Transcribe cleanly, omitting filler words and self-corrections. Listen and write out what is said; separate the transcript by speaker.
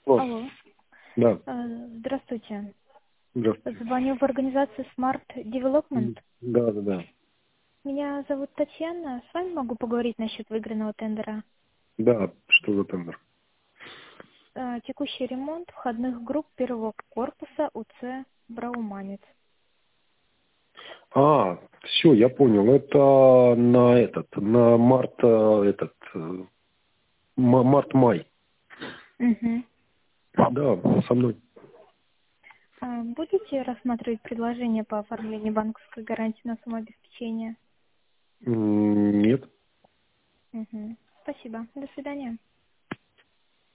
Speaker 1: Алло.
Speaker 2: Алло.
Speaker 1: Да.
Speaker 2: Здравствуйте.
Speaker 1: Здравствуйте.
Speaker 2: Звоню в организацию Smart Development.
Speaker 1: Да.
Speaker 2: Меня зовут Татьяна. С вами могу поговорить насчет выигранного тендера.
Speaker 1: Да, что за тендер?
Speaker 2: Текущий ремонт входных групп первого корпуса УЦ Брауманец.
Speaker 1: Все, я понял. Это на март-май.
Speaker 2: Угу.
Speaker 1: Да, со мной.
Speaker 2: Будете рассматривать предложение по оформлению банковской гарантии на самообеспечение?
Speaker 1: Нет.
Speaker 2: Угу. Спасибо. До свидания.